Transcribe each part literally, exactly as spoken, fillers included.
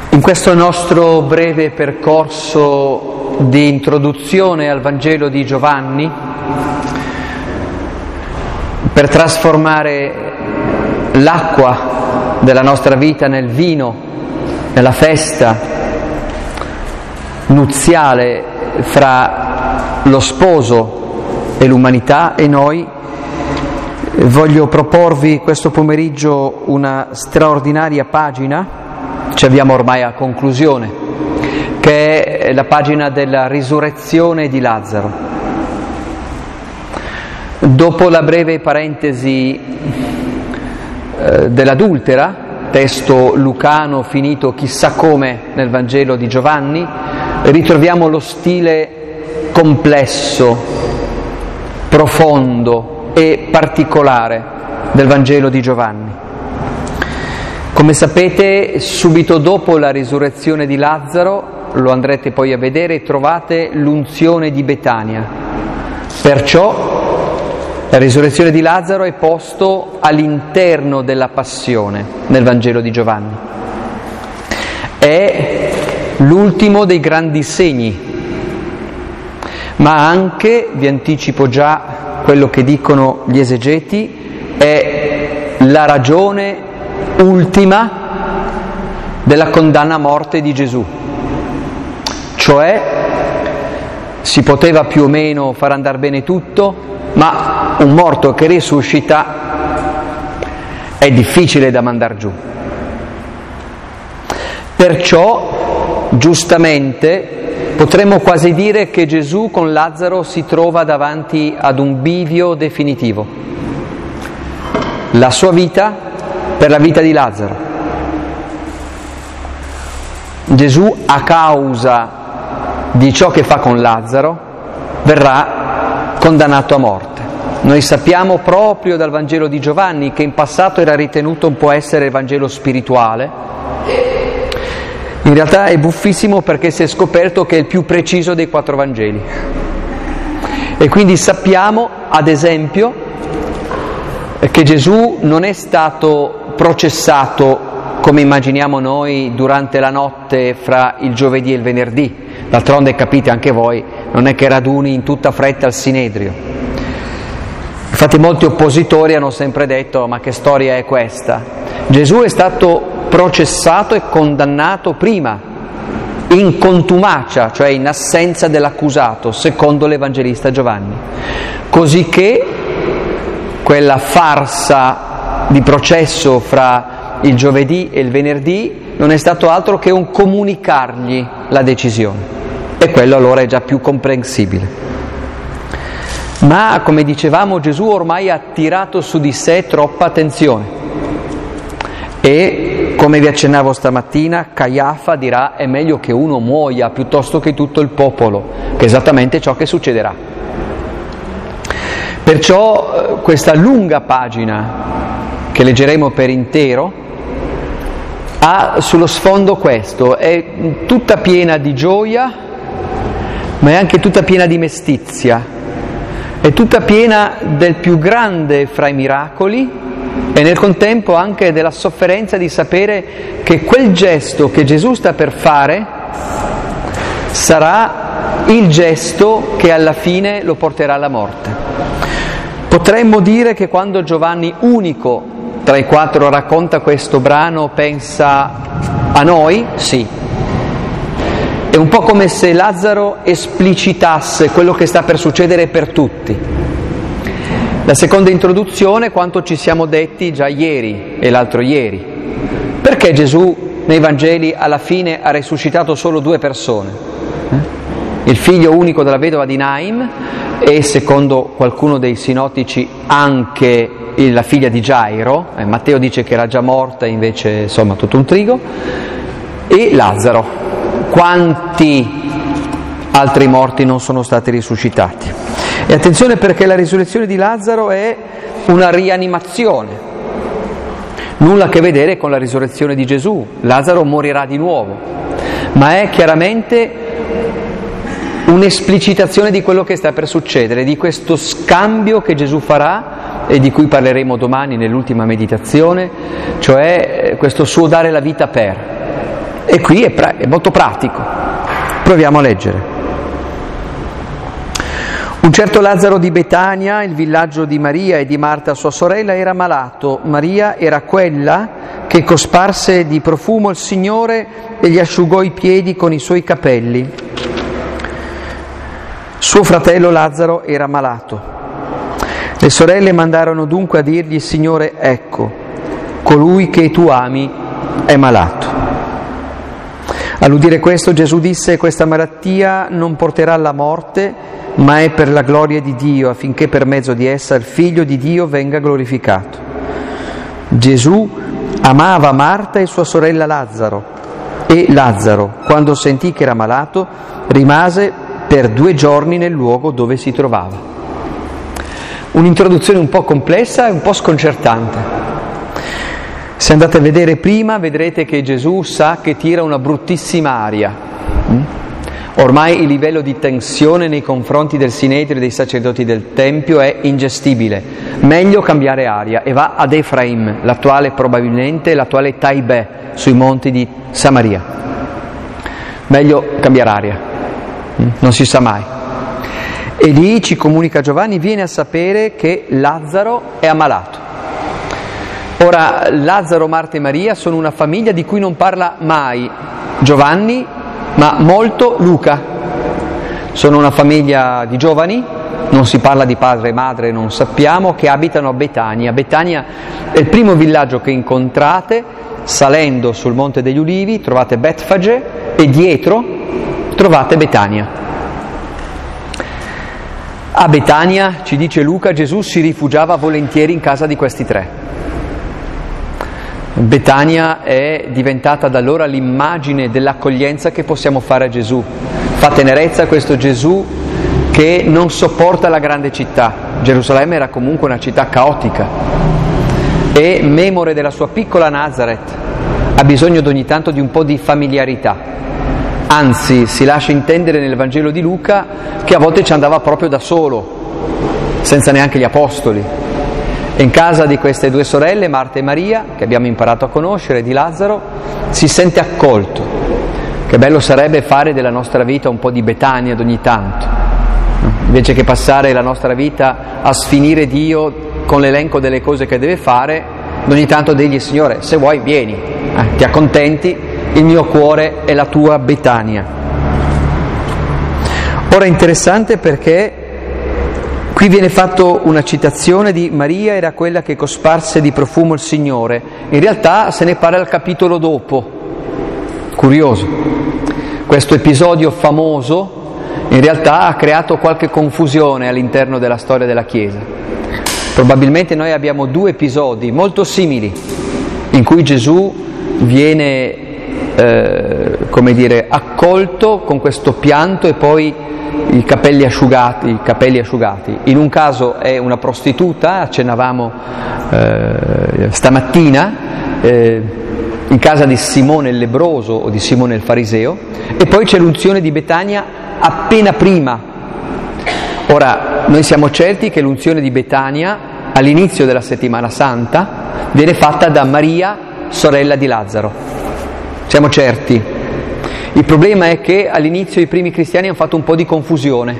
In questo nostro breve percorso di introduzione al Vangelo di Giovanni, per trasformare l'acqua della nostra vita nel vino, nella festa nuziale fra lo sposo e l'umanità e noi, voglio proporvi questo pomeriggio una straordinaria pagina. Ci avviamo ormai a conclusione, che è la pagina della risurrezione di Lazzaro. Dopo la breve parentesi eh, dell'adultera, testo lucano finito chissà come nel Vangelo di Giovanni, ritroviamo lo stile complesso, profondo e particolare del Vangelo di Giovanni. Come sapete, subito dopo la risurrezione di Lazzaro, lo andrete poi a vedere, trovate l'unzione di Betania. Perciò la risurrezione di Lazzaro è posto all'interno della passione nel Vangelo di Giovanni. È l'ultimo dei grandi segni, ma anche, vi anticipo già quello che dicono gli esegeti, è la ragione ultima della condanna a morte di Gesù. Cioè, si poteva più o meno far andare bene tutto, ma un morto che risuscita è difficile da mandar giù. Perciò, giustamente, potremmo quasi dire che Gesù con Lazzaro si trova davanti ad un bivio definitivo. La sua vita per la vita di Lazzaro. Gesù, a causa di ciò che fa con Lazzaro, verrà condannato a morte. Noi sappiamo proprio dal Vangelo di Giovanni, che in passato era ritenuto un po' essere il Vangelo spirituale. In realtà è buffissimo, perché si è scoperto che è il più preciso dei quattro Vangeli. E quindi sappiamo, ad esempio, che Gesù non è stato processato come immaginiamo noi durante la notte fra il giovedì e il venerdì. D'altronde, capite anche voi, non è che raduni in tutta fretta al Sinedrio. Infatti molti oppositori hanno sempre detto: ma che storia è questa? Gesù è stato processato e condannato prima, in contumacia, cioè in assenza dell'accusato, secondo l'Evangelista Giovanni, così che quella farsa di processo fra il giovedì e il venerdì non è stato altro che un comunicargli la decisione, e quello allora è già più comprensibile. Ma, come dicevamo, Gesù ormai ha tirato su di sé troppa attenzione e, come vi accennavo stamattina, Caiafa dirà: è meglio che uno muoia piuttosto che tutto il popolo, che è esattamente ciò che succederà. Perciò questa lunga pagina che leggeremo per intero ha sullo sfondo questo: è tutta piena di gioia, ma è anche tutta piena di mestizia, è tutta piena del più grande fra i miracoli e nel contempo anche della sofferenza di sapere che quel gesto che Gesù sta per fare sarà il gesto che alla fine lo porterà alla morte. Potremmo dire che quando Giovanni, unico tra i quattro, racconta questo brano, pensa a noi? Sì. È un po' come se Lazzaro esplicitasse quello che sta per succedere per tutti. La seconda introduzione, quanto ci siamo detti già ieri e l'altro ieri. Perché Gesù nei Vangeli alla fine ha risuscitato solo due persone? Il figlio unico della vedova di Naim e, secondo qualcuno dei sinottici, anche la figlia di Gairo. eh, Matteo dice che era già morta, invece insomma tutto un trigo, e Lazzaro. Quanti altri morti non sono stati risuscitati? E attenzione, perché la risurrezione di Lazzaro è una rianimazione, nulla a che vedere con la risurrezione di Gesù. Lazzaro morirà di nuovo, ma è chiaramente un'esplicitazione di quello che sta per succedere, di questo scambio che Gesù farà e di cui parleremo domani nell'ultima meditazione, cioè questo suo dare la vita per. E qui è, pra- è molto pratico. Proviamo a leggere. Un certo Lazzaro di Betania, il villaggio di Maria e di Marta sua sorella, era malato. Maria era quella che cosparse di profumo il Signore e gli asciugò i piedi con i suoi capelli. Suo fratello Lazzaro era malato. Le sorelle mandarono dunque a dirgli: Signore, ecco, colui che tu ami è malato. All'udire questo Gesù disse: questa malattia non porterà alla morte, ma è per la gloria di Dio, affinché per mezzo di essa il Figlio di Dio venga glorificato. Gesù amava Marta e sua sorella Lazzaro, e Lazzaro, quando sentì che era malato, rimase per due giorni nel luogo dove si trovava. Un'introduzione un po' complessa e un po' sconcertante. Se andate a vedere prima, vedrete che Gesù sa che tira una bruttissima aria. Ormai il livello di tensione nei confronti del Sinedrio e dei sacerdoti del Tempio è ingestibile. Meglio cambiare aria, e va ad Efraim, l'attuale probabilmente l'attuale Taibè, sui monti di Samaria. Meglio cambiare aria, non si sa mai. E lì, ci comunica Giovanni, viene a sapere che Lazzaro è ammalato. Ora, Lazzaro, Marta e Maria sono una famiglia di cui non parla mai Giovanni, ma molto Luca. Sono una famiglia di giovani, non si parla di padre e madre, non sappiamo, che abitano a Betania. Betania è il primo villaggio che incontrate salendo sul Monte degli Ulivi, trovate Betfage e dietro trovate Betania. A Betania, ci dice Luca, Gesù si rifugiava volentieri in casa di questi tre. Betania è diventata da allora l'immagine dell'accoglienza che possiamo fare a Gesù. Fa tenerezza questo Gesù che non sopporta la grande città. Gerusalemme era comunque una città caotica e, memore della sua piccola Nazareth, ha bisogno ogni tanto di un po' di familiarità. Anzi, si lascia intendere nel Vangelo di Luca che a volte ci andava proprio da solo, senza neanche gli apostoli. E in casa di queste due sorelle, Marta e Maria, che abbiamo imparato a conoscere, di Lazzaro, si sente accolto. Che bello sarebbe fare della nostra vita un po' di Betania ad ogni tanto, no? Invece che passare la nostra vita a sfinire Dio con l'elenco delle cose che deve fare, ogni tanto dirgli: Signore, se vuoi vieni, eh, ti accontenti, il mio cuore è la tua Betania. Ora è interessante perché qui viene fatto una citazione di Maria era quella che cosparse di profumo il Signore. In realtà se ne parla al capitolo dopo. Curioso. Questo episodio famoso in realtà ha creato qualche confusione all'interno della storia della Chiesa. Probabilmente noi abbiamo due episodi molto simili in cui Gesù viene, eh, come dire, accolto con questo pianto e poi i capelli asciugati, i capelli asciugati. In un caso è una prostituta, accennavamo eh, stamattina, eh, in casa di Simone il lebbroso o di Simone il fariseo, e poi c'è l'unzione di Betania appena prima. Ora, noi siamo certi che l'unzione di Betania all'inizio della settimana santa viene fatta da Maria, sorella di Lazzaro. Siamo certi. Il problema è che all'inizio i primi cristiani hanno fatto un po' di confusione,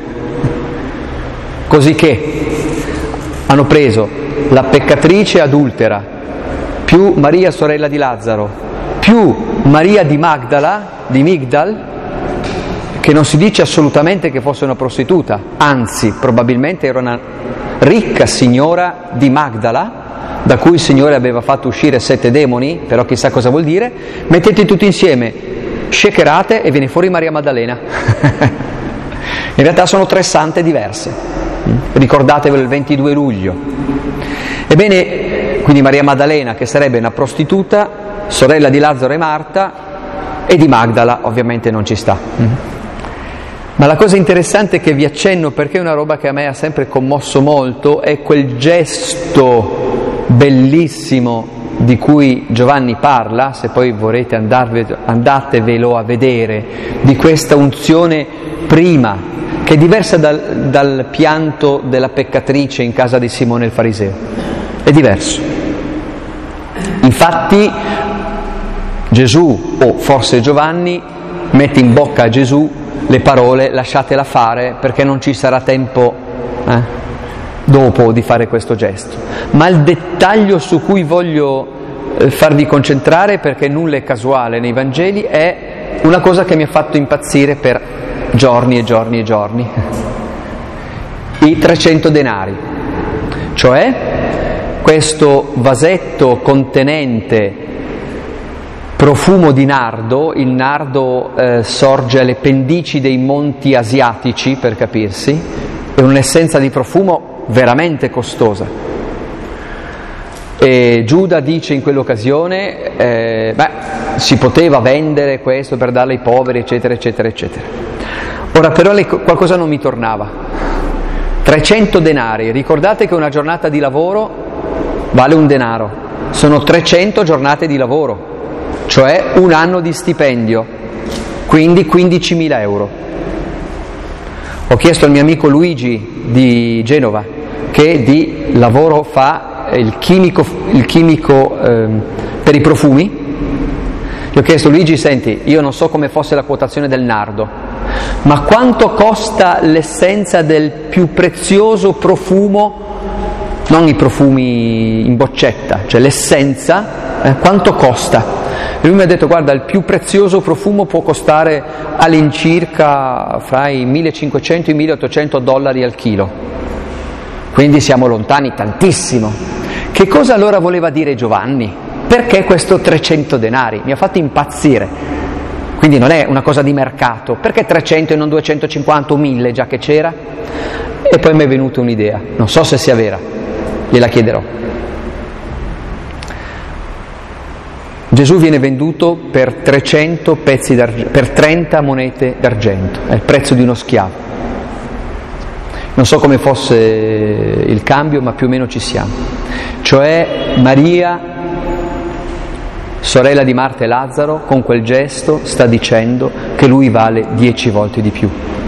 così che hanno preso la peccatrice adultera più Maria sorella di Lazzaro più Maria di Magdala, di Migdal, che non si dice assolutamente che fosse una prostituta, anzi probabilmente era una ricca signora di Magdala, da cui il Signore aveva fatto uscire sette demoni, però chissà cosa vuol dire. Mettete tutti insieme, shakerate e viene fuori Maria Maddalena. In realtà sono tre sante diverse, ricordatevelo il ventidue luglio. Ebbene, quindi Maria Maddalena, che sarebbe una prostituta, sorella di Lazzaro e Marta, e di Magdala ovviamente non ci sta. Ma la cosa interessante che vi accenno, perché è una roba che a me ha sempre commosso molto, è quel gesto bellissimo di cui Giovanni parla, se poi vorrete andarve, andatevelo a vedere, di questa unzione prima, che è diversa dal, dal pianto della peccatrice in casa di Simone il fariseo. È diverso. Infatti Gesù, o forse Giovanni, mette in bocca a Gesù le parole lasciatela fare perché non ci sarà tempo eh, dopo di fare questo gesto. Ma il dettaglio su cui voglio eh, farvi concentrare, perché nulla è casuale nei Vangeli, è una cosa che mi ha fatto impazzire per giorni e giorni e giorni. I trecento denari, cioè questo vasetto contenente profumo di nardo. Il nardo eh, sorge alle pendici dei monti asiatici, per capirsi, è un'essenza di profumo veramente costosa. E Giuda dice in quell'occasione, eh, beh, si poteva vendere questo per darlo ai poveri, eccetera, eccetera, eccetera. Ora però le, qualcosa non mi tornava. trecento denari, ricordate che una giornata di lavoro vale un denaro, sono trecento giornate di lavoro, cioè un anno di stipendio, quindi quindicimila euro. Ho chiesto al mio amico Luigi di Genova, che di lavoro fa il chimico, il chimico eh, per i profumi. Gli ho chiesto: Luigi, senti, io non so come fosse la quotazione del nardo, ma quanto costa l'essenza del più prezioso profumo, non i profumi in boccetta, cioè l'essenza, eh, quanto costa? E lui mi ha detto: guarda, il più prezioso profumo può costare all'incirca fra i millecinquecento e i milleottocento dollari al chilo, quindi siamo lontani tantissimo. Che cosa allora voleva dire Giovanni? Perché questo trecento denari? Mi ha fatto impazzire. Quindi non è una cosa di mercato, perché trecento e non duecentocinquanta o mille già che c'era? E poi mi è venuta un'idea, non so se sia vera, gliela chiederò. Gesù viene venduto per trecento pezzi d'argento, per trenta monete d'argento, è il prezzo di uno schiavo. Non so come fosse il cambio, ma più o meno ci siamo. Cioè Maria, sorella di Marta e Lazzaro, con quel gesto sta dicendo che lui vale dieci volte di più.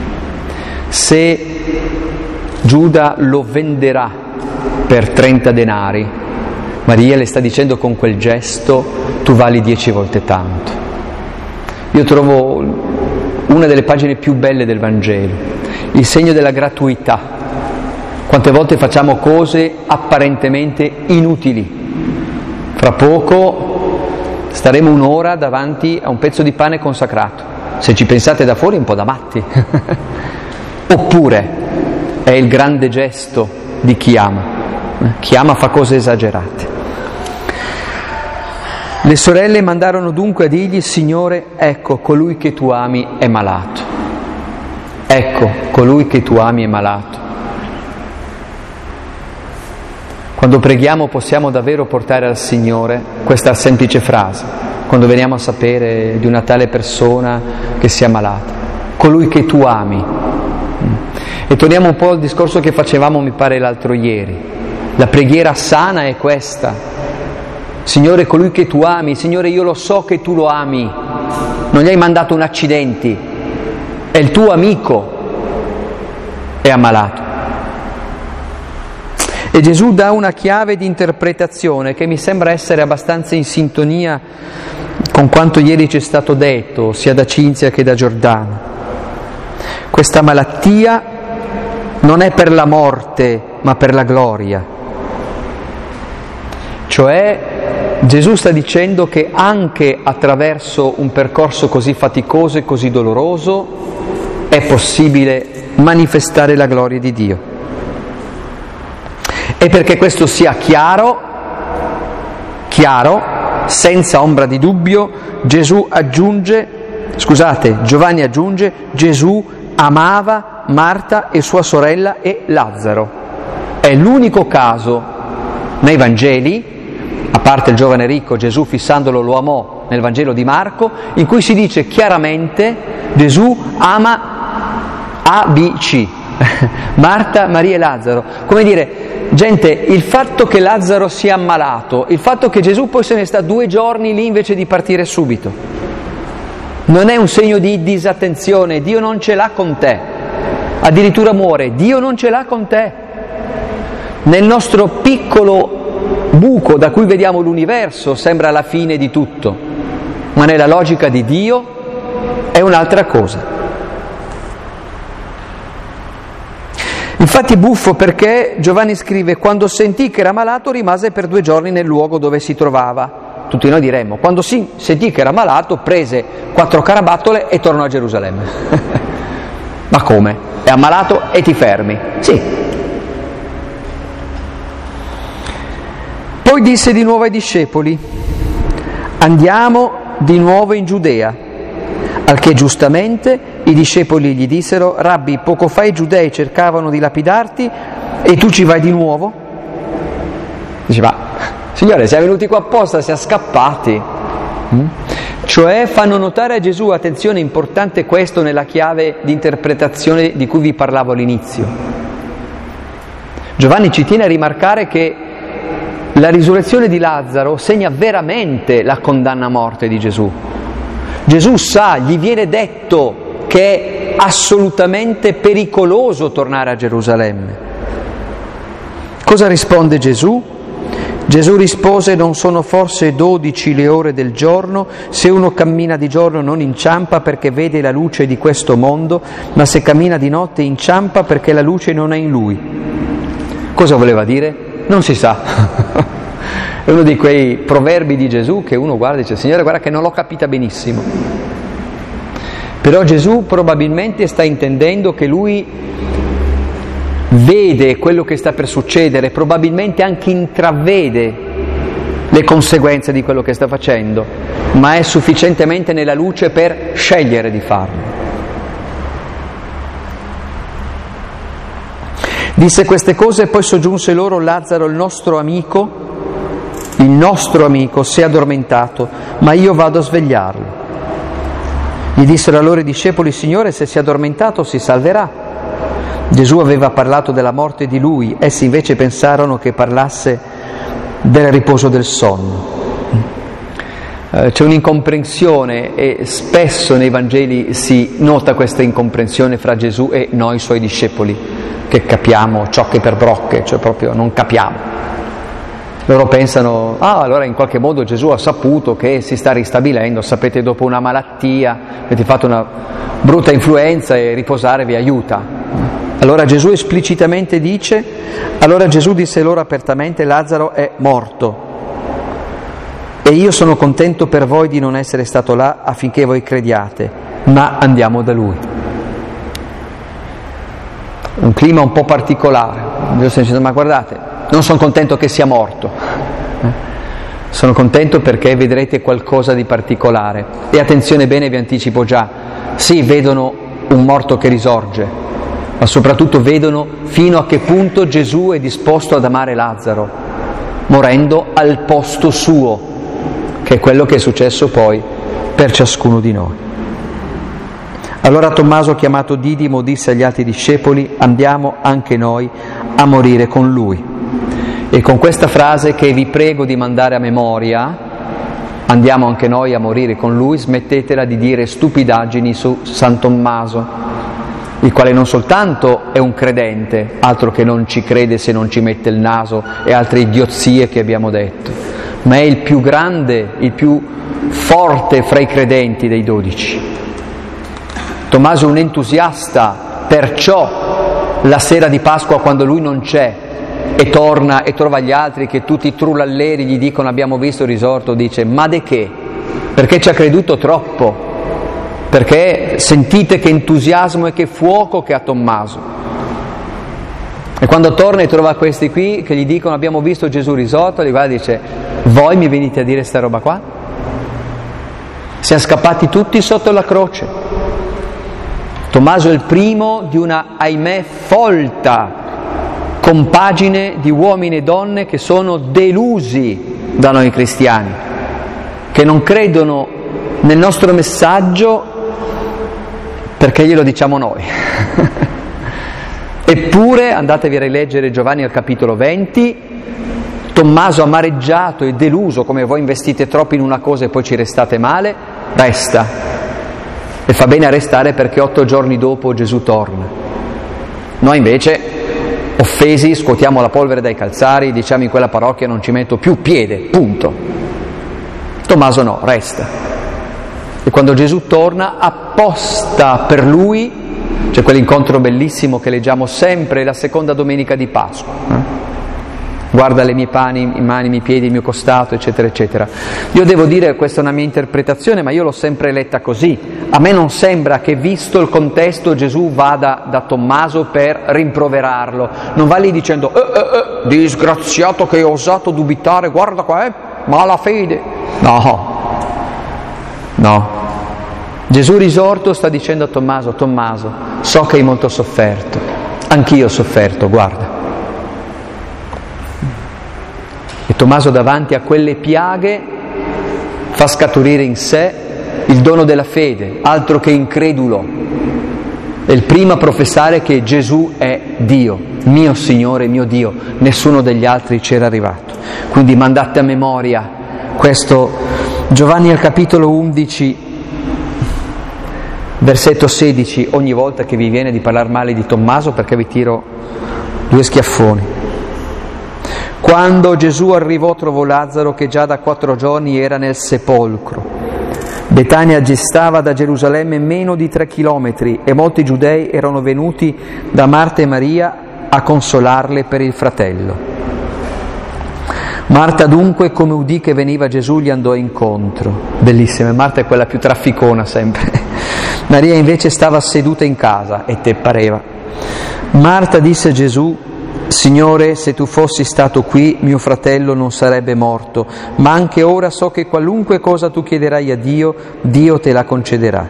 Se Giuda lo venderà per trenta denari, Maria le sta dicendo con quel gesto: tu vali dieci volte tanto. Io trovo una delle pagine più belle del Vangelo, il segno della gratuità. Quante volte facciamo cose apparentemente inutili. Fra poco staremo un'ora davanti a un pezzo di pane consacrato. Se ci pensate da fuori è un po' da matti. Oppure è il grande gesto di chi ama. Chi ama fa cose esagerate. Le sorelle mandarono dunque a dirgli: Signore, ecco, colui che tu ami è malato. Ecco, colui che tu ami è malato. Quando preghiamo possiamo davvero portare al Signore questa semplice frase, quando veniamo a sapere di una tale persona che sia malata: colui che tu ami. E torniamo un po' al discorso che facevamo, mi pare, l'altro ieri. La preghiera sana è questa: Signore, colui che tu ami, Signore, io lo so che tu lo ami, non gli hai mandato un accidente, è il tuo amico, è ammalato. E Gesù dà una chiave di interpretazione che mi sembra essere abbastanza in sintonia con quanto ieri ci è stato detto, sia da Cinzia che da Giordano. Questa malattia non è per la morte, ma per la gloria. Cioè, Gesù sta dicendo che anche attraverso un percorso così faticoso e così doloroso è possibile manifestare la gloria di Dio. E perché questo sia chiaro, chiaro, senza ombra di dubbio, Gesù aggiunge, scusate, Giovanni aggiunge: Gesù amava Marta e sua sorella e Lazzaro. È l'unico caso nei Vangeli, a parte il giovane ricco, Gesù fissandolo lo amò nel Vangelo di Marco, in cui si dice chiaramente: Gesù ama A, B, C, Marta, Maria e Lazzaro. Come dire, gente, il fatto che Lazzaro sia ammalato, il fatto che Gesù poi se ne sta due giorni lì invece di partire subito, non è un segno di disattenzione. Dio non ce l'ha con te, addirittura muore, Dio non ce l'ha con te. Nel nostro piccolo buco da cui vediamo l'universo sembra la fine di tutto, ma nella logica di Dio è un'altra cosa. Infatti buffo perché Giovanni scrive: quando sentì che era malato rimase per due giorni nel luogo dove si trovava. Tutti noi diremmo: quando si sentì che era malato prese quattro carabattole e tornò a Gerusalemme. Ma come? È ammalato e ti fermi? Sì. Poi disse di nuovo ai discepoli: andiamo di nuovo in Giudea. Al che giustamente i discepoli gli dissero: Rabbi, poco fa i giudei cercavano di lapidarti e tu ci vai di nuovo? Dice: ma Signore, siamo venuti qua apposta, siamo scappati. Mm? Cioè fanno notare a Gesù, attenzione, importante questo nella chiave di interpretazione di cui vi parlavo all'inizio. Giovanni ci tiene a rimarcare che la risurrezione di Lazzaro segna veramente la condanna a morte di Gesù. Gesù sa, gli viene detto che è assolutamente pericoloso tornare a Gerusalemme. Cosa risponde Gesù? Gesù rispose: non sono forse dodici le ore del giorno? Se uno cammina di giorno non inciampa perché vede la luce di questo mondo, ma se cammina di notte inciampa perché la luce non è in lui. Cosa voleva dire? Non si sa. È uno di quei proverbi di Gesù che uno guarda e dice: Signore, guarda che non l'ho capita benissimo. Però Gesù probabilmente sta intendendo che lui vede quello che sta per succedere, probabilmente anche intravede le conseguenze di quello che sta facendo, ma è sufficientemente nella luce per scegliere di farlo. Disse queste cose e poi soggiunse loro: Lazzaro, il nostro amico, il nostro amico si è addormentato, ma io vado a svegliarlo. Gli dissero allora i discepoli: Signore, se si è addormentato si salverà. Gesù aveva parlato della morte di lui, essi invece pensarono che parlasse del riposo del sonno. Eh, c'è un'incomprensione e spesso nei Vangeli si nota questa incomprensione fra Gesù e noi suoi discepoli, che capiamo ciocche per brocche, cioè proprio non capiamo. Loro pensano: ah, allora in qualche modo Gesù ha saputo che si sta ristabilendo, sapete, dopo una malattia, avete fatto una brutta influenza e riposare vi aiuta. Allora Gesù esplicitamente dice: allora Gesù disse loro apertamente: Lazzaro è morto e io sono contento per voi di non essere stato là affinché voi crediate, ma andiamo da lui. Un clima un po' particolare. Gesù sta dicendo: ma guardate, non sono contento che sia morto, eh? sono contento perché vedrete qualcosa di particolare. E attenzione bene, vi anticipo già, sì, vedono un morto che risorge, ma soprattutto vedono fino a che punto Gesù è disposto ad amare Lazzaro, morendo al posto suo, che è quello che è successo poi per ciascuno di noi. Allora Tommaso, chiamato Didimo, disse agli altri discepoli: andiamo anche noi a morire con lui. E con questa frase che vi prego di mandare a memoria, andiamo anche noi a morire con lui, smettetela di dire stupidaggini su San Tommaso, il quale non soltanto è un credente, altro che non ci crede se non ci mette il naso e altre idiozie che abbiamo detto, ma è il più grande, il più forte fra i credenti dei dodici. Tommaso è un entusiasta, perciò la sera di Pasqua, quando lui non c'è e torna e trova gli altri che tutti trullalleri gli dicono: abbiamo visto il risorto, dice: ma de che? Perché ci ha creduto troppo, perché sentite che entusiasmo e che fuoco che ha Tommaso. E quando torna e trova questi qui che gli dicono: abbiamo visto Gesù risorto, gli guarda e dice: voi mi venite a dire sta roba qua? Siamo scappati tutti sotto la croce. Tommaso è il primo di una, ahimè, folta compagine di uomini e donne che sono delusi da noi cristiani, che non credono nel nostro messaggio perché glielo diciamo noi. Eppure, andatevi a rileggere Giovanni al capitolo venti, Tommaso amareggiato e deluso, come voi investite troppo in una cosa e poi ci restate male, resta. E fa bene a restare perché otto giorni dopo Gesù torna. Noi invece, offesi, scuotiamo la polvere dai calzari, diciamo: in quella parrocchia non ci metto più piede, punto. Tommaso no, resta. E quando Gesù torna, apposta per lui, c'è quell'incontro bellissimo che leggiamo sempre la seconda domenica di Pasqua. Eh? Guarda le mie mani, i mani, i miei piedi, il mio costato, eccetera, eccetera. Io devo dire, questa è una mia interpretazione, ma io l'ho sempre letta così. A me non sembra che, visto il contesto, Gesù vada da Tommaso per rimproverarlo. Non va lì dicendo, eh, eh, eh, disgraziato che hai osato dubitare, guarda qua, eh, malafede. No, no. Gesù risorto sta dicendo a Tommaso, Tommaso, so che hai molto sofferto, anch'io ho sofferto, guarda. E Tommaso davanti a quelle piaghe fa scaturire in sé il dono della fede, altro che incredulo. È il primo a professare che Gesù è Dio, mio Signore, mio Dio, nessuno degli altri c'era arrivato. Quindi mandate a memoria questo Giovanni al capitolo undici, versetto sedici, ogni volta che vi viene di parlare male di Tommaso, perché vi tiro due schiaffoni. Quando Gesù arrivò trovò Lazzaro che già da quattro giorni era nel sepolcro. Betania distava da Gerusalemme meno di tre chilometri e molti giudei erano venuti da Marta e Maria a consolarle per il fratello. Marta dunque, come udì che veniva Gesù, gli andò incontro. Bellissima, Marta è quella più trafficona sempre. Maria invece stava seduta in casa, e te pareva. Marta disse a Gesù, Signore, se tu fossi stato qui, mio fratello non sarebbe morto, ma anche ora so che qualunque cosa tu chiederai a Dio, Dio te la concederà.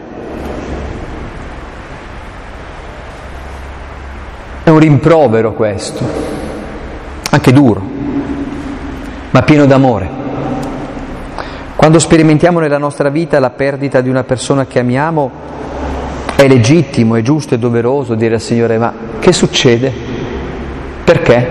È un rimprovero questo, anche duro, ma pieno d'amore. Quando sperimentiamo nella nostra vita la perdita di una persona che amiamo, è legittimo, è giusto e doveroso dire al Signore, ma che succede? Perché?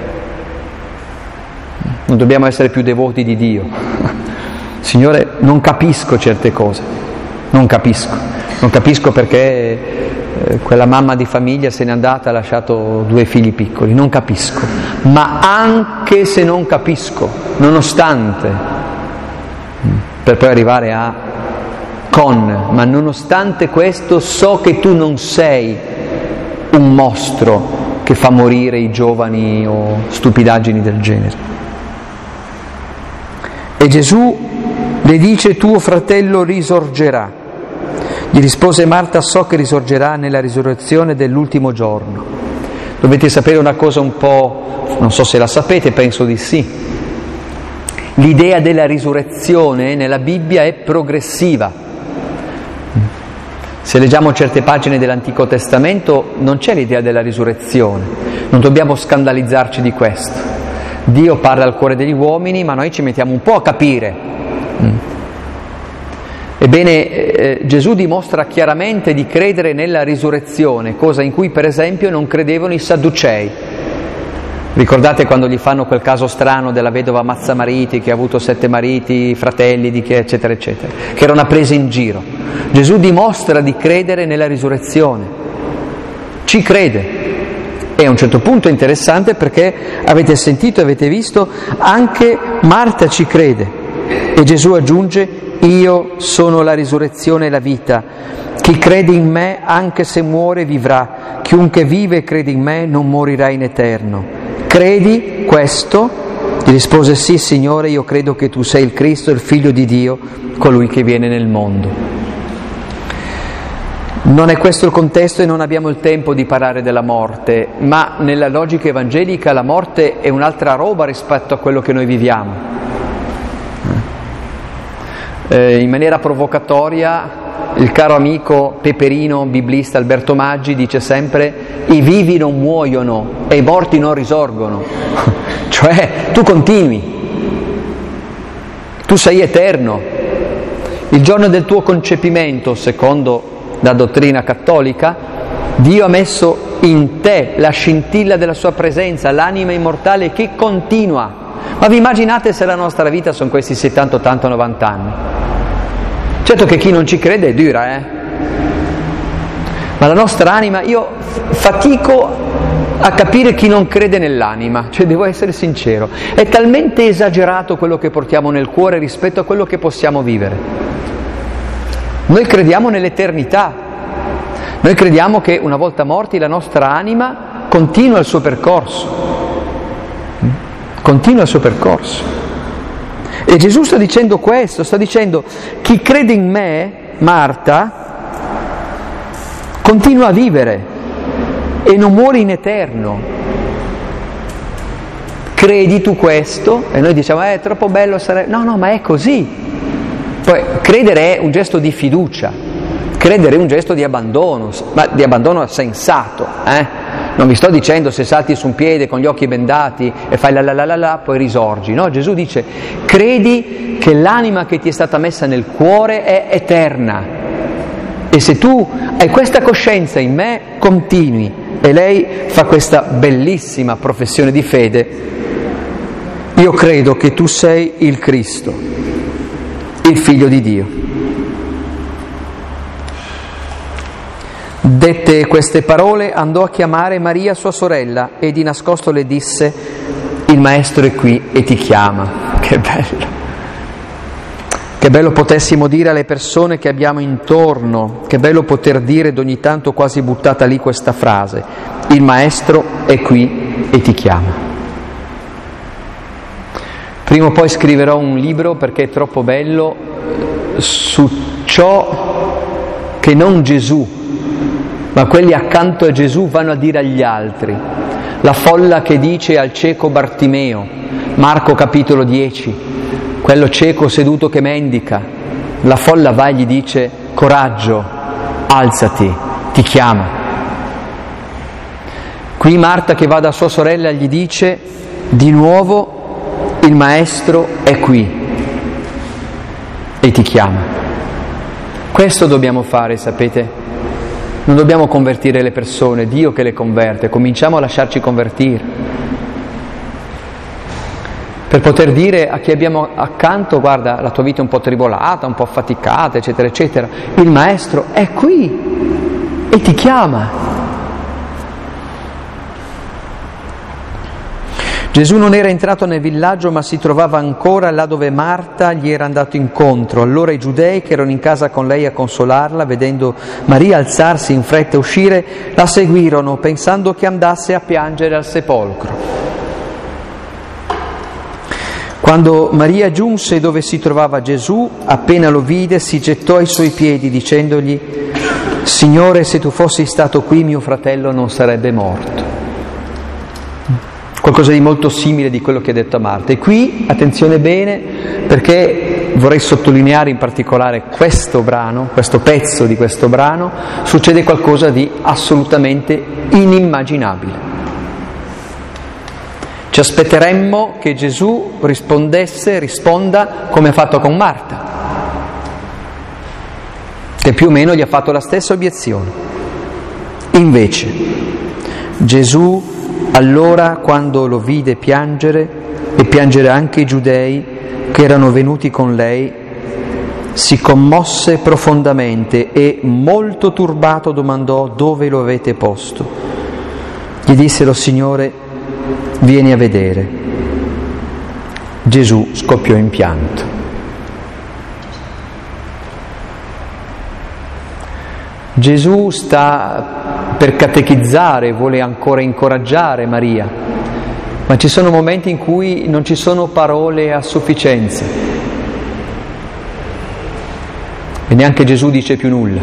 Non dobbiamo essere più devoti di Dio. Signore, non capisco certe cose, non capisco. Non capisco perché eh, quella mamma di famiglia se n'è andata e ha lasciato due figli piccoli, non capisco. Ma anche se non capisco, nonostante, per poi arrivare a con, ma nonostante questo so che tu non sei un mostro che fa morire i giovani o stupidaggini del genere. E Gesù le dice, tuo fratello risorgerà. Gli rispose Marta, so che risorgerà nella risurrezione dell'ultimo giorno. Dovete sapere una cosa un po', non so se la sapete, penso di sì. L'idea della risurrezione nella Bibbia è progressiva. Se leggiamo certe pagine dell'Antico Testamento non c'è l'idea della risurrezione, non dobbiamo scandalizzarci di questo. Dio parla al cuore degli uomini, ma noi ci mettiamo un po' a capire. Ebbene, eh, Gesù dimostra chiaramente di credere nella risurrezione, cosa in cui per esempio non credevano i Sadducei. Ricordate quando gli fanno quel caso strano della vedova Mazzamariti che ha avuto sette mariti, fratelli, di che, eccetera, eccetera, che era una presa in giro. Gesù dimostra di credere nella risurrezione, ci crede. E a un certo punto è interessante perché avete sentito, avete visto, anche Marta ci crede. E Gesù aggiunge, io sono la risurrezione e la vita. Chi crede in me, anche se muore, vivrà. Chiunque vive e crede in me non morirà in eterno. Credi questo? Gli rispose, sì Signore, io credo che tu sei il Cristo, il Figlio di Dio, colui che viene nel mondo. Non è questo il contesto e non abbiamo il tempo di parlare della morte, ma nella logica evangelica la morte è un'altra roba rispetto a quello che noi viviamo. Eh, in maniera provocatoria, il caro amico peperino biblista Alberto Maggi dice sempre i vivi non muoiono e i morti non risorgono. Cioè, tu continui, tu sei eterno. Il giorno del tuo concepimento, secondo la dottrina cattolica, Dio ha messo in te la scintilla della sua presenza, l'anima immortale che continua. Ma vi immaginate se la nostra vita sono questi settanta, ottanta, novanta anni? Certo che chi non ci crede è dura, eh? Ma la nostra anima, io fatico a capire chi non crede nell'anima, cioè devo essere sincero, è talmente esagerato quello che portiamo nel cuore rispetto a quello che possiamo vivere. Noi crediamo nell'eternità, noi crediamo che una volta morti la nostra anima continua il suo percorso, continua il suo percorso. E Gesù sta dicendo questo, sta dicendo: chi crede in me, Marta, continua a vivere e non muore in eterno. Credi tu questo? E noi diciamo, eh, è troppo bello sarebbe... No, no, ma è così. Poi credere è un gesto di fiducia, credere è un gesto di abbandono, ma di abbandono sensato, eh? Non vi sto dicendo se salti su un piede con gli occhi bendati e fai la la la la la, poi risorgi. No, Gesù dice, credi che l'anima che ti è stata messa nel cuore è eterna. E se tu hai questa coscienza in me, continui. E lei fa questa bellissima professione di fede. Io credo che tu sei il Cristo, il Figlio di Dio. Dette queste parole, andò a chiamare Maria sua sorella e di nascosto le disse: il Maestro è qui e ti chiama. Che bello! Che bello potessimo dire alle persone che abbiamo intorno, che bello poter dire ed ogni tanto quasi buttata lì questa frase: il Maestro è qui e ti chiama. Prima o poi scriverò un libro, perché è troppo bello, su ciò che non Gesù, ma quelli accanto a Gesù vanno a dire agli altri. La folla che dice al cieco Bartimeo, Marco capitolo dieci, quello cieco seduto che mendica, la folla va e gli dice: coraggio, alzati, ti chiama. Qui Marta che va da sua sorella gli dice di nuovo: il Maestro è qui e ti chiama. Questo dobbiamo fare, sapete? Non dobbiamo convertire le persone, Dio che le converte, cominciamo a lasciarci convertire. Per poter dire a chi abbiamo accanto: guarda, la tua vita è un po' tribolata, un po' affaticata, eccetera, eccetera, il Maestro è qui e ti chiama. Gesù non era entrato nel villaggio, ma si trovava ancora là dove Marta gli era andato incontro. Allora i giudei che erano in casa con lei a consolarla, vedendo Maria alzarsi in fretta e uscire, la seguirono, pensando che andasse a piangere al sepolcro. Quando Maria giunse dove si trovava Gesù, appena lo vide, si gettò ai suoi piedi, dicendogli: Signore, se tu fossi stato qui, mio fratello non sarebbe morto. Qualcosa di molto simile di quello che ha detto a Marta. E qui, attenzione bene, perché vorrei sottolineare in particolare questo brano, questo pezzo di questo brano, succede qualcosa di assolutamente inimmaginabile. Ci aspetteremmo che Gesù rispondesse, risponda come ha fatto con Marta, che più o meno gli ha fatto la stessa obiezione. Invece, Gesù allora, quando lo vide piangere e piangere anche i giudei che erano venuti con lei, si commosse profondamente e, molto turbato, domandò: dove lo avete posto? Gli dissero: Signore, vieni a vedere. Gesù scoppiò in pianto. Gesù sta per catechizzare, vuole ancora incoraggiare Maria, ma ci sono momenti in cui non ci sono parole a sufficienza e neanche Gesù dice più nulla.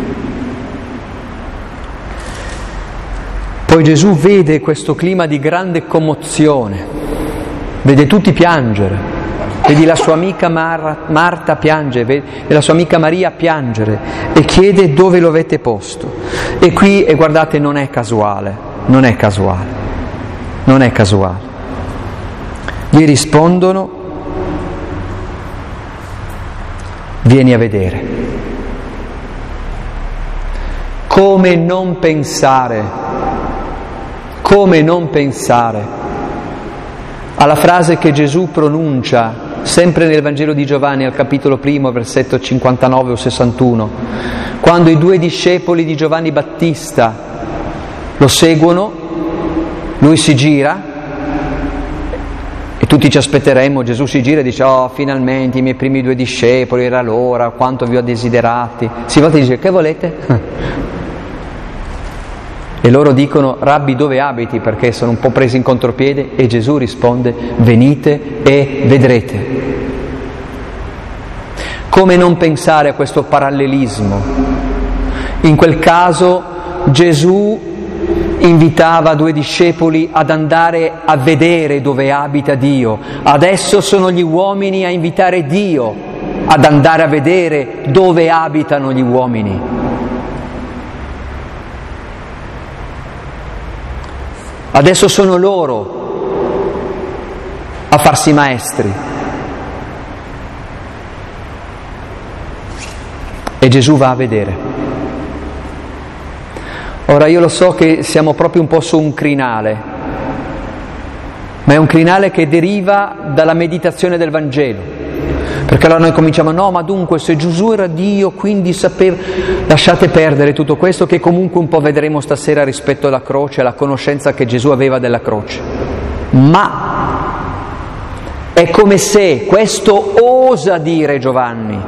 Poi Gesù vede questo clima di grande commozione, vede tutti piangere. Vedi la sua amica Mar- Marta piange, vedi la sua amica Maria piangere e chiede: dove lo avete posto? E qui, e guardate, non è casuale, non è casuale, non è casuale. Gli rispondono: vieni a vedere. Come non pensare, come non pensare alla frase che Gesù pronuncia sempre nel Vangelo di Giovanni, al capitolo primo, versetto cinquantanove o sessantuno, quando i due discepoli di Giovanni Battista lo seguono, lui si gira e tutti ci aspetteremmo, Gesù si gira e dice: oh, finalmente i miei primi due discepoli, era l'ora, quanto vi ho desiderati. Si volta e dice: che volete? E loro dicono: Rabbi, dove abiti? Perché sono un po' presi in contropiede. E Gesù risponde: venite e vedrete. Come non pensare a questo parallelismo? In quel caso Gesù invitava due discepoli ad andare a vedere dove abita Dio. Adesso sono gli uomini a invitare Dio ad andare a vedere dove abitano gli uomini. Adesso sono loro a farsi maestri. E Gesù va a vedere. Ora io lo so che siamo proprio un po' su un crinale, ma è un crinale che deriva dalla meditazione del Vangelo. Perché allora noi cominciamo: no, ma dunque se Gesù era Dio, quindi sapeva... Lasciate perdere tutto questo, che comunque un po' vedremo stasera rispetto alla croce, alla conoscenza che Gesù aveva della croce. Ma è come se, questo osa dire Giovanni,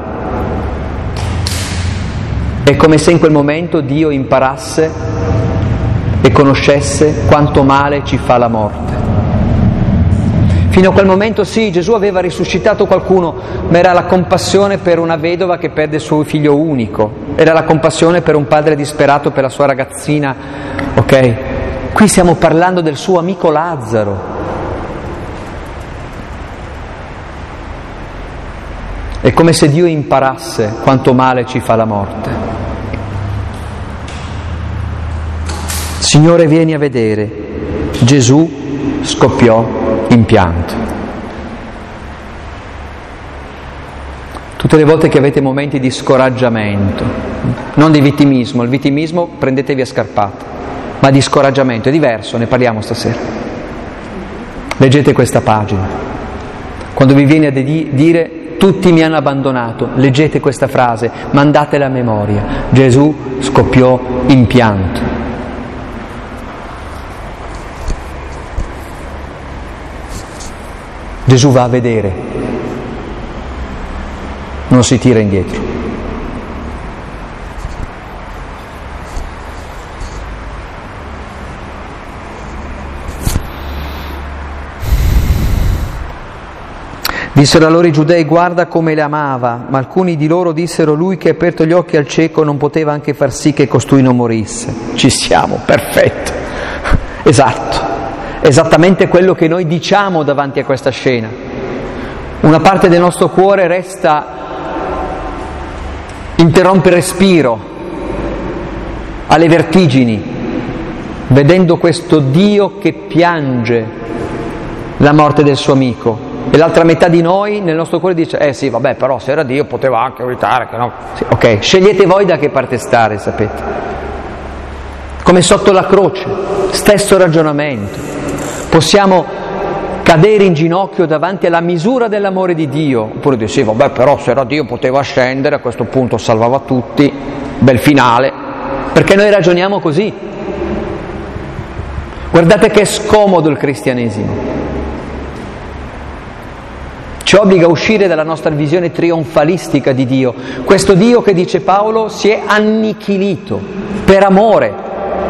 è come se in quel momento Dio imparasse e conoscesse quanto male ci fa la morte. Fino a quel momento sì, Gesù aveva risuscitato qualcuno, ma era la compassione per una vedova che perde il suo figlio unico, era la compassione per un padre disperato per la sua ragazzina, ok? Qui stiamo parlando del suo amico Lazzaro. È come se Dio imparasse quanto male ci fa la morte. Signore, vieni a vedere. Gesù scoppiò in pianto. Tutte le volte che avete momenti di scoraggiamento, non di vittimismo, il vittimismo prendetevi a scarpate, ma di scoraggiamento, è diverso, ne parliamo stasera. Leggete questa pagina. Quando vi viene a dire tutti mi hanno abbandonato, leggete questa frase, mandatela a memoria. Gesù scoppiò in pianto. Gesù va a vedere, non si tira indietro. Dissero allora i giudei: guarda come le amava, ma alcuni di loro dissero: lui che ha aperto gli occhi al cieco non poteva anche far sì che costui non morisse. Ci siamo, perfetto, esatto. Esattamente quello che noi diciamo davanti a questa scena. Una parte del nostro cuore resta, interrompe il respiro, alle vertigini, vedendo questo Dio che piange la morte del suo amico, e l'altra metà di noi nel nostro cuore dice: eh sì, vabbè, però se era Dio poteva anche evitare che no. Sì, ok, scegliete voi da che parte stare, sapete. Come sotto la croce, stesso ragionamento. Possiamo cadere in ginocchio davanti alla misura dell'amore di Dio, oppure dire: sì, vabbè, però se era Dio poteva scendere, a questo punto salvava tutti, bel finale, perché noi ragioniamo così. Guardate che è scomodo il cristianesimo, ci obbliga a uscire dalla nostra visione trionfalistica di Dio, questo Dio che, dice Paolo, si è annichilito per amore.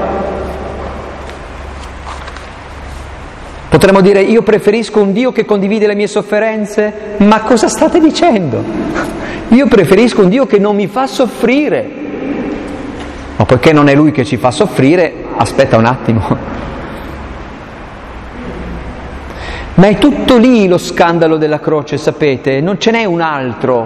Potremmo dire: io preferisco un Dio che condivide le mie sofferenze? Ma cosa state dicendo? Io preferisco un Dio che non mi fa soffrire. Ma poiché non è Lui che ci fa soffrire, aspetta un attimo. Ma è tutto lì lo scandalo della croce, sapete? Non ce n'è un altro.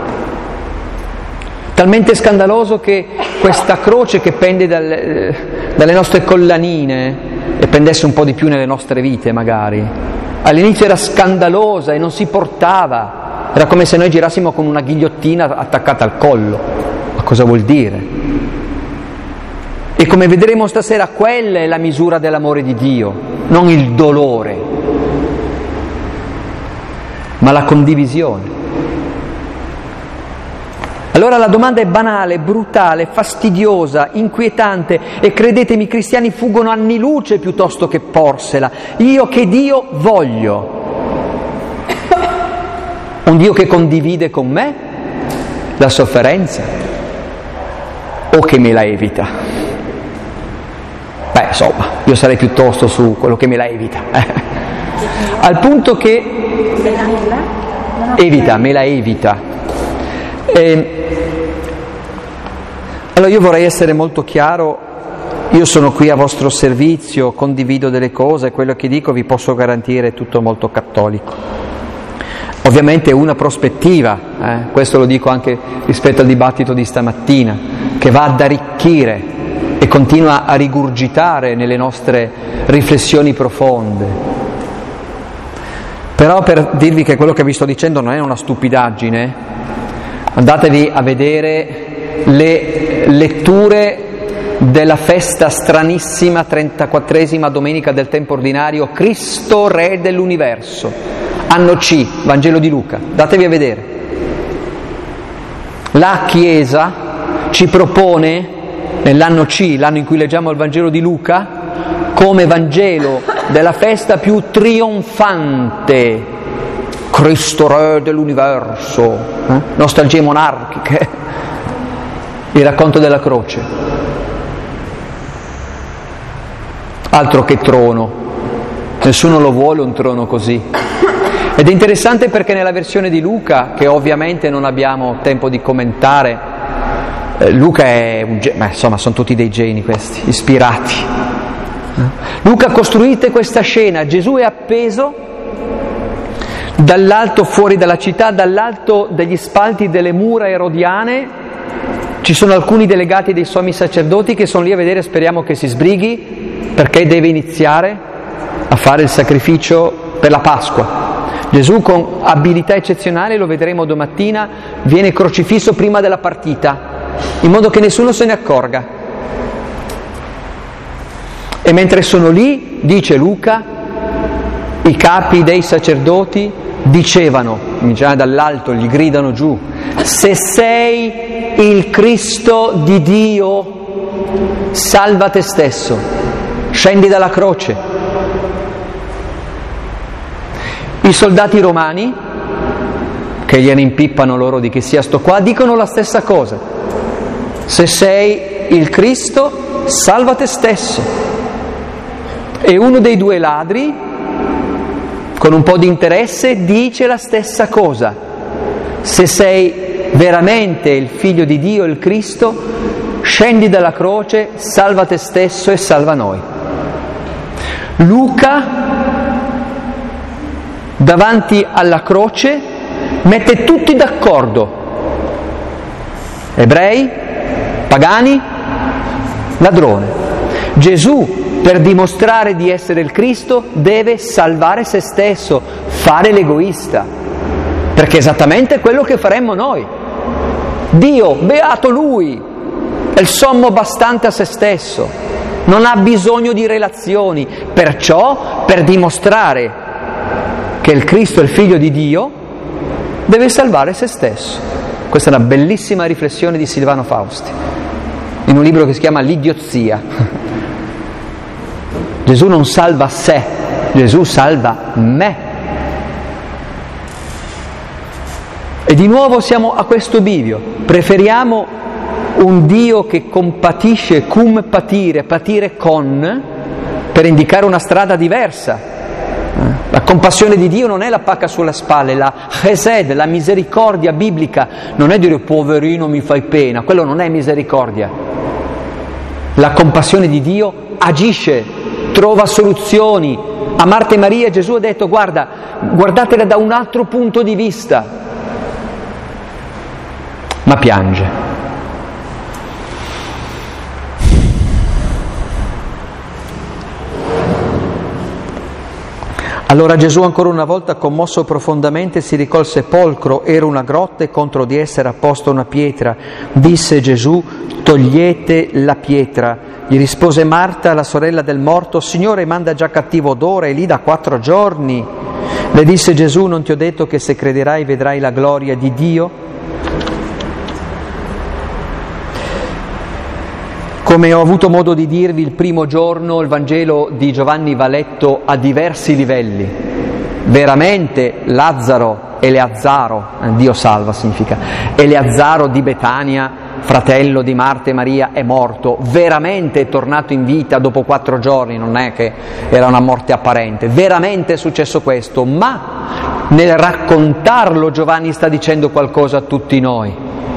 Talmente scandaloso che questa croce che pende dal, dalle nostre collanine, e pendesse un po' di più nelle nostre vite magari, all'inizio era scandalosa e non si portava, era come se noi girassimo con una ghigliottina attaccata al collo. Ma cosa vuol dire? E come vedremo stasera, quella è la misura dell'amore di Dio, non il dolore, ma la condivisione. Allora la domanda è banale, brutale, fastidiosa, inquietante, e credetemi, i cristiani fuggono anni luce piuttosto che porsela. Io che Dio voglio? Un Dio che condivide con me la sofferenza o che me la evita? Beh, insomma, io sarei piuttosto su quello che me la evita. Al punto che evita, me la evita. E, allora io vorrei essere molto chiaro. Io sono qui a vostro servizio, condivido delle cose, quello che dico vi posso garantire è tutto molto cattolico. Ovviamente è una prospettiva, eh? Questo lo dico anche rispetto al dibattito di stamattina, che va ad arricchire e continua a rigurgitare nelle nostre riflessioni profonde. Però per dirvi che quello che vi sto dicendo non è una stupidaggine, andatevi a vedere le letture della festa stranissima, trentaquattresima domenica del tempo ordinario, Cristo Re dell'Universo, anno C, Vangelo di Luca, datevi a vedere. La Chiesa ci propone, nell'anno C, l'anno in cui leggiamo il Vangelo di Luca, come Vangelo della festa più trionfante, Cristo Re dell'Universo, eh? nostalgie monarchiche, il racconto della croce. Altro che trono, nessuno lo vuole un trono così. Ed è interessante perché nella versione di Luca, che ovviamente non abbiamo tempo di commentare, eh, Luca è un genio, insomma sono tutti dei geni questi, ispirati. Luca costruite questa scena, Gesù è appeso dall'alto fuori dalla città, dall'alto degli spalti delle mura erodiane, ci sono alcuni delegati dei sommi sacerdoti che sono lì a vedere, speriamo che si sbrighi, perché deve iniziare a fare il sacrificio per la Pasqua. Gesù con abilità eccezionale, lo vedremo domattina, viene crocifisso prima della partita, in modo che nessuno se ne accorga. E mentre sono lì, dice Luca, i capi dei sacerdoti dicevano, in generale dall'alto gli gridano giù, se sei il Cristo di Dio, salva te stesso, scendi dalla croce. I soldati romani, che gliene impippano loro di che sia sto qua, dicono la stessa cosa. Se sei il Cristo, salva te stesso. E uno dei due ladri, con un po' di interesse, dice la stessa cosa. Se sei veramente il Figlio di Dio, il Cristo, scendi dalla croce, salva te stesso e salva noi. Luca, davanti alla croce, mette tutti d'accordo, ebrei, pagani, ladrone. Gesù, per dimostrare di essere il Cristo, deve salvare se stesso, fare l'egoista, perché è esattamente quello che faremmo noi. Dio, beato Lui, è il sommo bastante a se stesso, non ha bisogno di relazioni, perciò per dimostrare che il Cristo è il Figlio di Dio, deve salvare se stesso. Questa è una bellissima riflessione di Silvano Fausti, in un libro che si chiama L'idiozia. Gesù non salva sé, Gesù salva me. E di nuovo siamo a questo bivio. Preferiamo un Dio che compatisce, cum patire, patire con, per indicare una strada diversa. La compassione di Dio non è la pacca sulla spalla, la chesed, la misericordia biblica, non è dire poverino mi fai pena, quello non è misericordia. La compassione di Dio agisce, trova soluzioni. A Marta e Maria Gesù ha detto guarda, guardatela da un altro punto di vista, ma piange. Allora Gesù ancora una volta, commosso profondamente, si recò al sepolcro, era una grotta e contro di essa era posta una pietra. Disse Gesù, togliete la pietra. Gli rispose Marta, la sorella del morto, Signore, manda già cattivo odore, è lì da quattro giorni. Le disse Gesù, non ti ho detto che se crederai vedrai la gloria di Dio? Come ho avuto modo di dirvi il primo giorno, il Vangelo di Giovanni va letto a diversi livelli. veramente Lazzaro, Eleazzaro, eh, Dio salva significa, Eleazzaro di Betania, fratello di Marta e Maria, è morto, veramente è tornato in vita dopo quattro giorni, non è che era una morte apparente, veramente è successo questo, ma nel raccontarlo Giovanni sta dicendo qualcosa a tutti noi.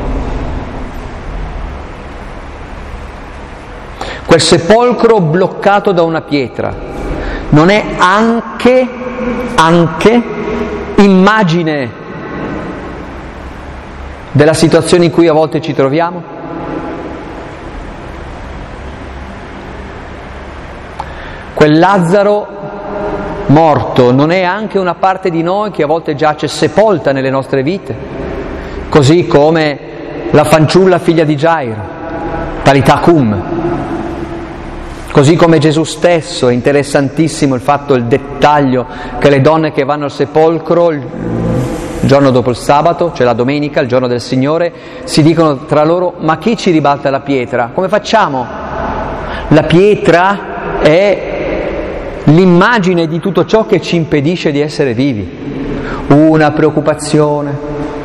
Quel sepolcro bloccato da una pietra non è anche, anche immagine della situazione in cui a volte ci troviamo? Quel Lazzaro morto non è anche una parte di noi che a volte giace sepolta nelle nostre vite, così come la fanciulla figlia di Gairo, Talità cum, così come Gesù stesso. È interessantissimo il fatto, il dettaglio, che le donne che vanno al sepolcro il giorno dopo il sabato, cioè la domenica, il giorno del Signore, si dicono tra loro: ma chi ci ribalta la pietra? Come facciamo? La pietra è l'immagine di tutto ciò che ci impedisce di essere vivi. Una preoccupazione,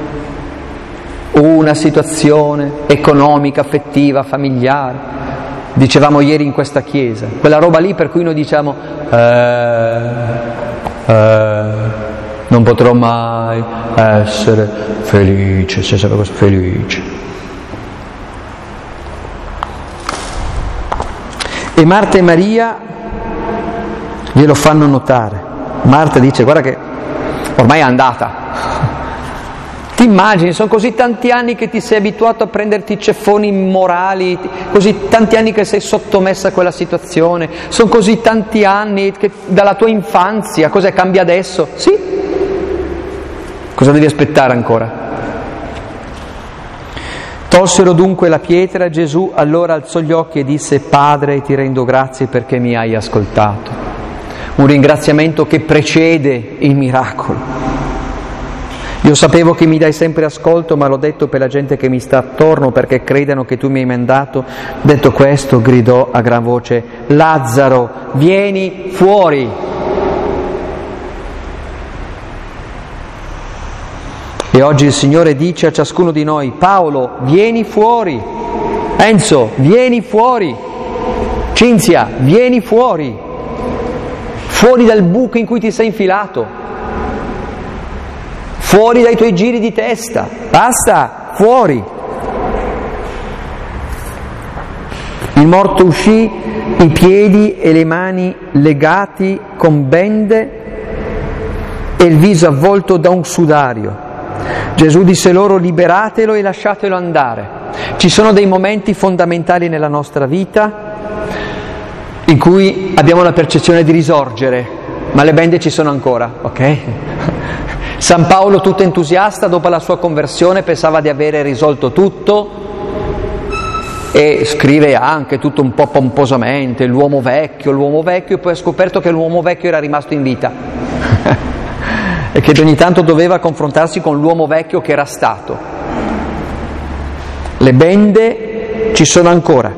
una situazione economica, affettiva, familiare. Dicevamo ieri in questa chiesa, quella roba lì per cui noi diciamo eh, eh, non potrò mai essere felice, se sapevo felice. E Marta e Maria glielo fanno notare. Marta dice: guarda che ormai è andata. Ti immagini, sono così tanti anni che ti sei abituato a prenderti ceffoni immorali, così tanti anni che sei sottomessa a quella situazione, sono così tanti anni che dalla tua infanzia, cosa cambia adesso? Sì. Cosa devi aspettare ancora? Tolsero dunque la pietra, Gesù allora alzò gli occhi e disse: Padre, ti rendo grazie perché mi hai ascoltato. Un ringraziamento che precede il miracolo. Io sapevo che mi dai sempre ascolto, ma l'ho detto per la gente che mi sta attorno, perché credano che tu mi hai mandato. Detto questo, gridò a gran voce: Lazzaro, vieni fuori. E oggi il Signore dice a ciascuno di noi: Paolo, vieni fuori. Enzo, vieni fuori. Cinzia, vieni fuori. Fuori dal buco in cui ti sei infilato. Fuori dai tuoi giri di testa, basta, fuori. Il morto uscì, i piedi e le mani legati con bende e il viso avvolto da un sudario. Gesù disse loro: liberatelo e lasciatelo andare. Ci sono dei momenti fondamentali nella nostra vita in cui abbiamo la percezione di risorgere, ma le bende ci sono ancora, ok? San Paolo, tutto entusiasta, dopo la sua conversione pensava di avere risolto tutto e scrive anche tutto un po' pomposamente: l'uomo vecchio, l'uomo vecchio, e poi ha scoperto che l'uomo vecchio era rimasto in vita e che ogni tanto doveva confrontarsi con l'uomo vecchio che era stato. Le bende ci sono ancora,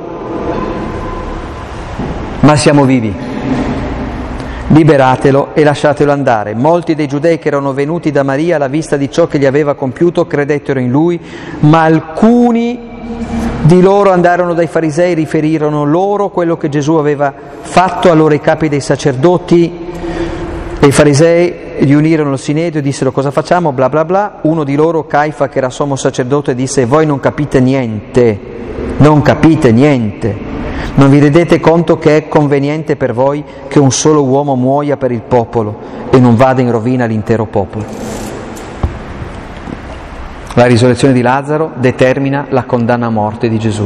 ma siamo vivi. Liberatelo e lasciatelo andare. Molti dei giudei che erano venuti da Maria alla vista di ciò che gli aveva compiuto credettero in lui, ma alcuni di loro andarono dai farisei e riferirono loro quello che Gesù aveva fatto. Allora i capi dei sacerdoti e i farisei riunirono il sinedio e dissero: cosa facciamo? Bla bla bla. Uno di loro, Caifa, che era sommo sacerdote, disse: voi non capite niente, non capite niente. Non vi rendete conto che è conveniente per voi che un solo uomo muoia per il popolo e non vada in rovina l'intero popolo? La risurrezione di Lazzaro determina la condanna a morte di Gesù.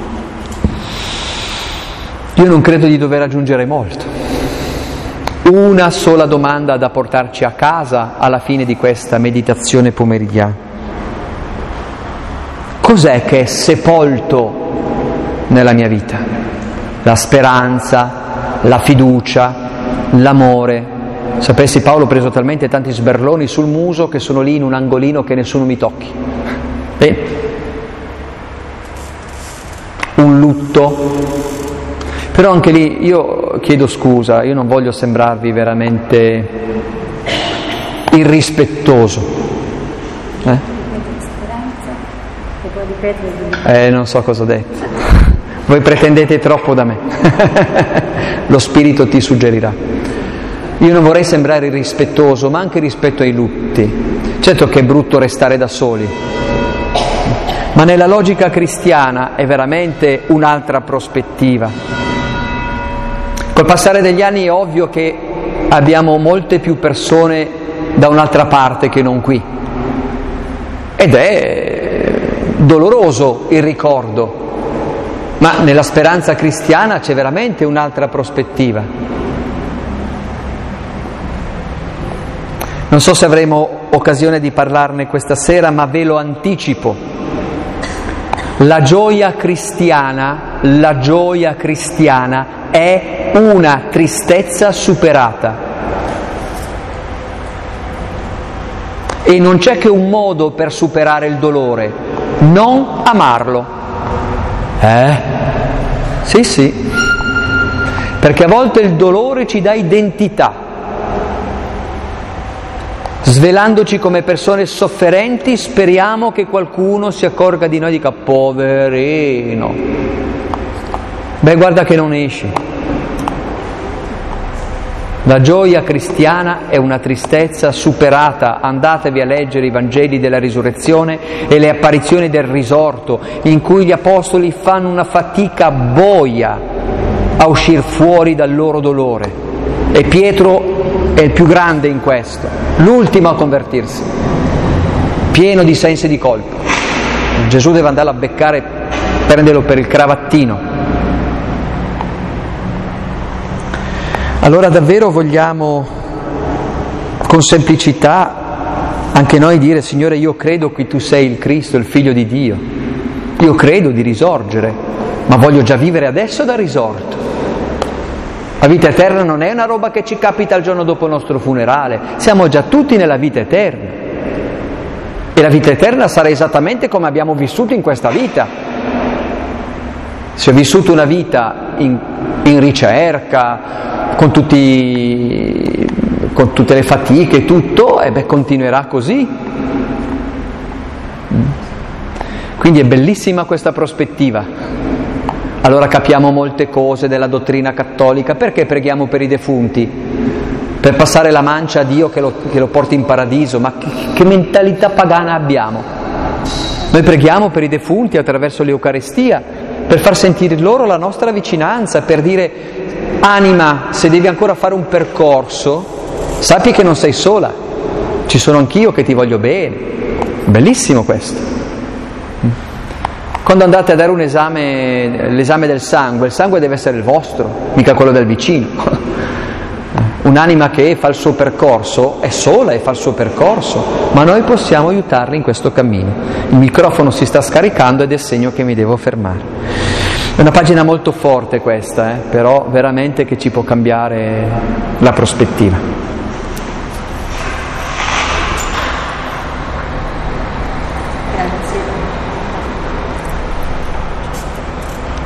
Io non credo di dover aggiungere molto. Una sola domanda da portarci a casa alla fine di questa meditazione pomeridiana: cos'è che è sepolto nella mia vita? La speranza, la fiducia, l'amore. Sapessi, Paolo ha preso talmente tanti sberloni sul muso che sono lì in un angolino che nessuno mi tocchi. Bene. Un lutto. Però anche lì io chiedo scusa, io non voglio sembrarvi veramente irrispettoso. Eh? Eh, non so cosa ho detto. Voi pretendete troppo da me. Lo Spirito ti suggerirà. Io non vorrei sembrare irrispettoso, ma anche rispetto ai lutti. Certo che è brutto restare da soli, ma nella logica cristiana è veramente un'altra prospettiva. Col passare degli anni è ovvio che abbiamo molte più persone da un'altra parte che non qui. Ed è doloroso il ricordo, ma nella speranza cristiana c'è veramente un'altra prospettiva. Non so se avremo occasione di parlarne questa sera, ma ve lo anticipo. La gioia cristiana, la gioia cristiana è una tristezza superata. E non c'è che un modo per superare il dolore: non amarlo. Eh? Sì, sì. Perché a volte il dolore ci dà identità. Svelandoci come persone sofferenti, speriamo che qualcuno si accorga di noi e dica: poverino. Beh, guarda che non esci. La gioia cristiana è una tristezza superata. Andatevi a leggere i Vangeli della Risurrezione e le apparizioni del risorto, in cui gli apostoli fanno una fatica boia a uscire fuori dal loro dolore. E Pietro è il più grande in questo, l'ultimo a convertirsi, pieno di sensi di colpa. Gesù deve andarlo a beccare, prenderlo per il cravattino. Allora davvero vogliamo con semplicità anche noi dire: Signore, io credo che tu sei il Cristo, il Figlio di Dio, io credo di risorgere, ma voglio già vivere adesso da risorto. La vita eterna non è una roba che ci capita il giorno dopo il nostro funerale, siamo già tutti nella vita eterna. E la vita eterna sarà esattamente come abbiamo vissuto in questa vita. Se ho vissuto una vita in, in ricerca, con, tutti, con tutte le fatiche e tutto, e beh, continuerà così. Quindi è bellissima questa prospettiva. Allora capiamo molte cose della dottrina cattolica. Perché preghiamo per i defunti? Per passare la mancia a Dio che lo, che lo porti in paradiso? Ma che, che mentalità pagana abbiamo? Noi preghiamo per i defunti attraverso l'Eucaristia, per far sentire loro la nostra vicinanza, per dire: anima, se devi ancora fare un percorso, sappi che non sei sola, ci sono anch'io che ti voglio bene. Bellissimo questo. Quando andate a dare un esame, l'esame del sangue, il sangue deve essere il vostro, mica quello del vicino. Un'anima che fa il suo percorso è sola e fa il suo percorso, ma noi possiamo aiutarla in questo cammino. Il microfono si sta scaricando ed è segno che mi devo fermare. È una pagina molto forte questa, eh, però veramente che ci può cambiare la prospettiva.